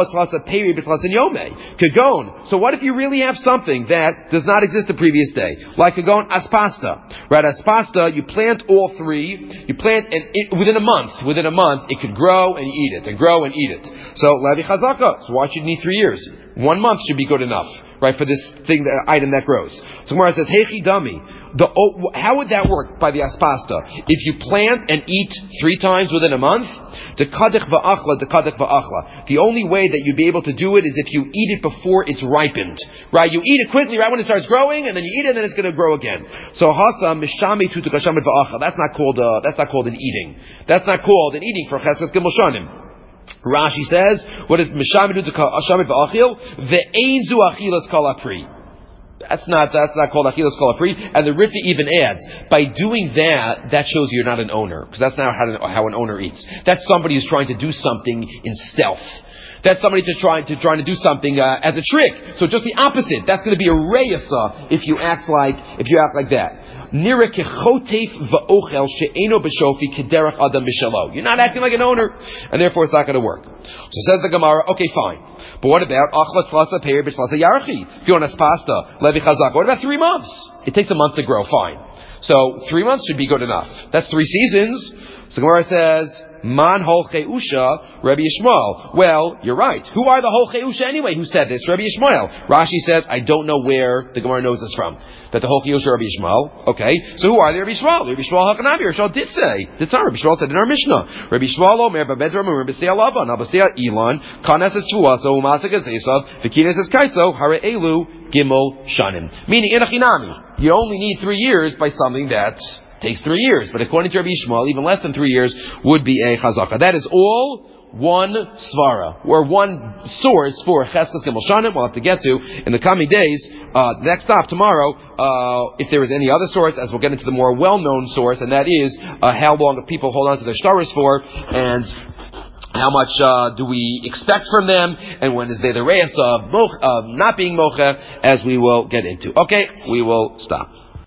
kagon. So what if you really have something that does not exist the previous day? Like kagon aspasta. Right, aspasta, you plant all three, you plant, and it, within a month, within a month, it could grow and eat it, and grow and eat it. So, levi chazaka. So why should you need three years? one month should be good enough, right, for this thing, the item that grows. So Gemara says, Heichi Dami. The, oh, how would that work by the aspasta? If you plant and eat three times within a month, the kadech va'achla, the kadech va'achla. The only way that you'd be able to do it is if you eat it before it's ripened, right? You eat it quickly right when it starts growing, and then you eat it, and then it's going to grow again. So hasa mishami tu tukashamit va'achla. That's not called. Uh, that's not called an eating. That's not called an eating for cheskas gimel shanim. Rashi says, what is mishami tu tukashamit va'achil? The einzu achilas kol apri. That's not, that's not called achilas kol apri. And the Ritva even adds, by doing that, that shows you're not an owner. Because that's not how, how an owner eats. That's somebody who's trying to do something in stealth. That's somebody to try to trying to do something uh, as a trick. So just the opposite. That's going to be a reyasa if you act like, if you act like that. You're not acting like an owner, and therefore it's not going to work. So says the Gemara, okay, fine. But what about achla tlasa peir b'tlasa yarchi? If you want a pasta, levi chazak. What about three months? It takes a month to grow, fine. So three months should be good enough. That's three seasons. So Gemara says, Man hol cheusha, Rabbi Yishmael. Well, you're right. Who are the hol cheusha anyway? Who said this? Rabbi Yishmael. Rashi says, I don't know where the Gemara knows this from. That the hol cheusha Rabbi Yishmael. Okay, so who are they? Rabbi Yishmael. Rabbi Yishmael Hakanabi. Rabbi Yishmael did say. Did not. Rabbi Yishmael said in our Mishnah. Rabbi Yishmael Omer Babedram Rabbi Seah Lavan Rabbi Seah Elon Kanas es Chuaso Umatzak es Esav V'Kinas es Kaitzo Hare Elu Gimel Shanim. Meaning in a chinami, you only need three years by something that takes three years, but according to Rabbi Yishmael, even less than three years would be a chazaka. That is all one svara, or one source for cheskas gimel shanim. We'll have to get to in the coming days. Uh, next stop tomorrow, uh, if there is any other source, as we'll get into the more well-known source, and that is uh, how long people hold on to their shtaris for, and how much uh, do we expect from them, and when is there the reyes of, moch, of not being mocha, as we will get into. Okay, we will stop.